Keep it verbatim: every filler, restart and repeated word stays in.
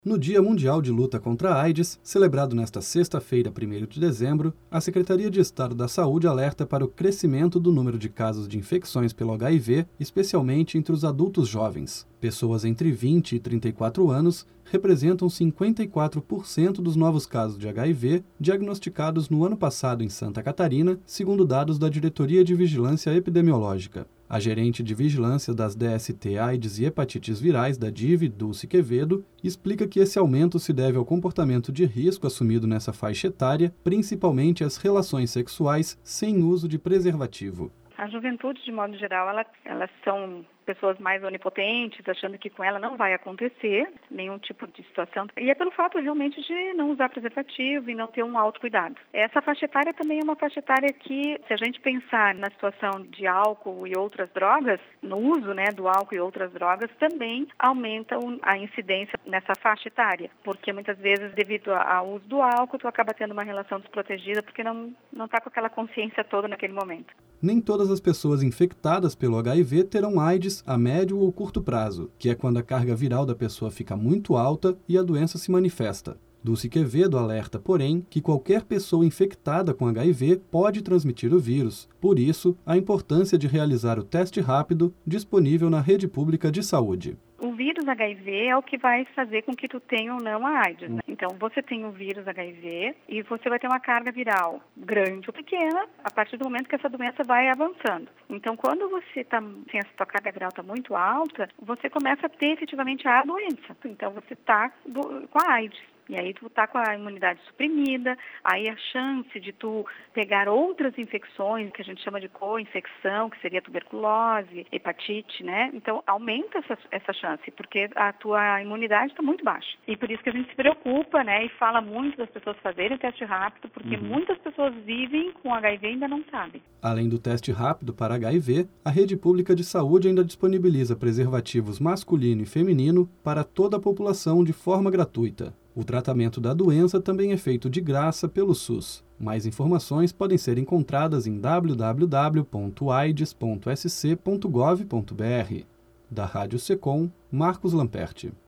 No Dia Mundial de Luta contra a AIDS, celebrado nesta sexta-feira, primeiro de dezembro, a Secretaria de Estado da Saúde alerta para o crescimento do número de casos de infecções pelo H I V, especialmente entre os adultos jovens. Pessoas entre vinte e trinta e quatro anos representam cinquenta e quatro por cento dos novos casos de H I V diagnosticados no ano passado em Santa Catarina, segundo dados da Diretoria de Vigilância Epidemiológica. A gerente de vigilância das D S T AIDS e hepatites virais da D I V, Dulce Quevedo, explica que esse aumento se deve ao comportamento de risco assumido nessa faixa etária, principalmente as relações sexuais sem uso de preservativo. A juventude, de modo geral, ela, elas são pessoas mais onipotentes, achando que com ela não vai acontecer nenhum tipo de situação. E é pelo fato realmente de não usar preservativo e não ter um autocuidado. Essa faixa etária também é uma faixa etária que, se a gente pensar na situação de álcool e outras drogas, no uso né, do álcool e outras drogas, também aumenta a incidência nessa faixa etária. Porque muitas vezes, devido ao uso do álcool, tu acaba tendo uma relação desprotegida porque não não está com aquela consciência toda naquele momento. Nem todas as pessoas infectadas pelo H I V terão AIDS a médio ou curto prazo, que é quando a carga viral da pessoa fica muito alta e a doença se manifesta. Dulce Quevedo alerta, porém, que qualquer pessoa infectada com H I V pode transmitir o vírus. Por isso, a importância de realizar o teste rápido disponível na rede pública de saúde. O vírus H I V é o que vai fazer com que tu tenha ou não a AIDS. Né? Então, você tem o vírus H I V e você vai ter uma carga viral grande ou pequena a partir do momento que essa doença vai avançando. Então, quando você tá, tem essa tua carga viral está muito alta, você começa a ter efetivamente a doença. Então, você está com a AIDS. E aí tu tá com a imunidade suprimida, aí a chance de tu pegar outras infecções, que a gente chama de co-infecção, que seria tuberculose, hepatite, né? Então aumenta essa, essa chance, porque a tua imunidade está muito baixa. E por isso que a gente se preocupa, né? E fala muito das pessoas fazerem o teste rápido, porque uhum. muitas pessoas vivem com H I V e ainda não sabem. Além do teste rápido para H I V, a rede pública de saúde ainda disponibiliza preservativos masculino e feminino para toda a população de forma gratuita. O tratamento da doença também é feito de graça pelo SUS. Mais informações podem ser encontradas em w w w ponto aids ponto s c ponto gov ponto b r. Da Rádio Secom, Marcos Lamperti.